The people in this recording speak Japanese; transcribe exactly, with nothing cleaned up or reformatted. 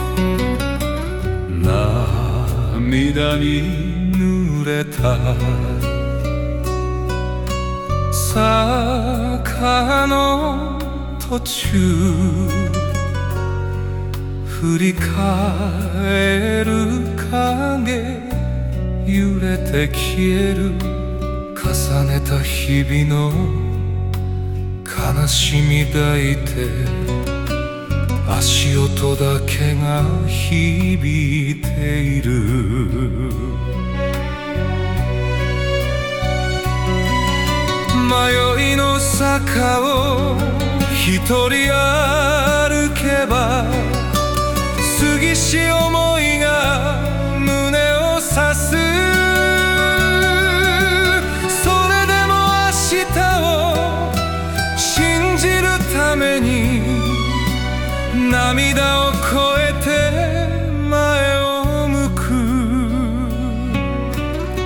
涙に濡れた坂の途中、振り返る影、揺れて消える重ねた日々の悲しみ抱いて、足音だけが響いている。迷いの坂を一人歩けば、杉し思いが胸を刺す。それでも明日を信じるために、涙を越え